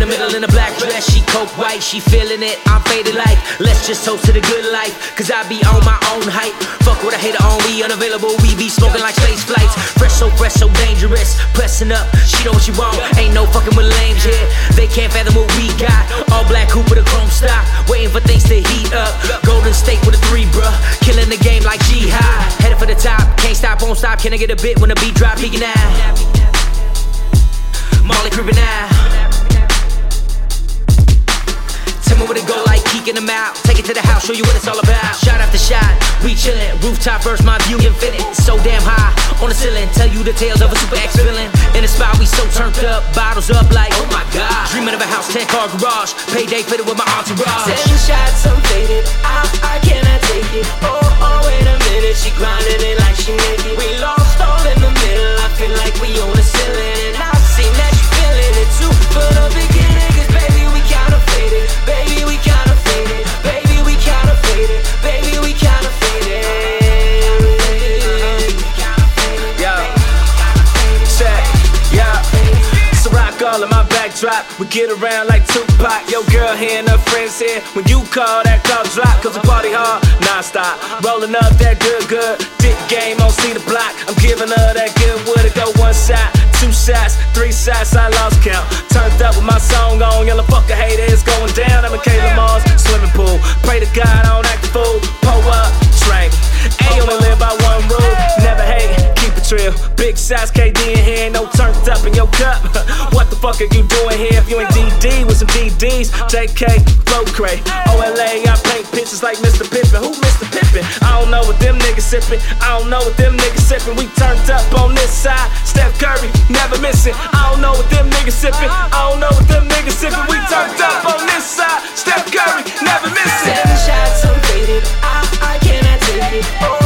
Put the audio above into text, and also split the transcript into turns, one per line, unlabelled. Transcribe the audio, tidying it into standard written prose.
the middle in a black dress. She coke white, she feeling it, I'm faded like. Let's just toast to the good life, cause I be on my own hype. Fuck with a hater on me, unavailable, we be smoking like space flights. Fresh, so dangerous, pressing up, she know what she want. Ain't no fucking with lames here, they can't fathom what we got. All black coupe with a chrome stock, waiting for things to heat up. Golden State with a 3, bruh, killing the game like Jihad. Headed for the top, can't stop, won't stop. Can I get a bit when the beat drop? Peeking now, Molly creeping now. Tell me where to go like keeking them out. Take it to the house, show you what it's all about. Shot after shot, we chillin'. Rooftop first, my view infinite. So damn high, on the ceiling. Tell you the tales of a super X villain. In the spot, we so turned up. Bottles up like, oh my god. Dreaming of a house, 10-car garage. Payday fitted with my entourage.
10 shots, I'm faded. I cannot take it. Oh, wait a minute. She grinding it like she naked. We lost all in the middle. I feel like we on the ceiling. And I seen that you feeling it too. For the beginning, cause baby, we kinda faded. Baby, we kinda faded. Baby, we kinda faded. Baby, we kinda faded.
Yeah, check, yeah. So rock all in my backdrop. We get around like Tupac. Yo girl here and her friends here. When you call, that call drop. Cause we party hard, non-stop. Rolling up that good. Dick game on see the block. I'm giving her that good wood. It go 1 shot, 2 shots, 3 shots, I lost count. Turned up with my song on, yellow fuck a hater, it's going down. I'm in K. Lamar's swimming pool. Pray to God I don't act a fool. Pull up, drink. A only live by one rule, never hate, keep it real. Big shots, KD in here, no turned up in your cup. What the fuck are you doing here if you ain't DD with some DDs? JK, flow cray. OLA, I paint pictures like Mr. Pippin. Who Mr. Pippin? I don't know what them niggas sippin'. I don't know what them niggas sippin'. We turned up on this side. Steph Curry, never missing. I don't know what them niggas sippin'. I don't know what them niggas sippin'. We turned up on this side. Steph Curry, never missing.
7 shots, I'm faded. I cannot take it.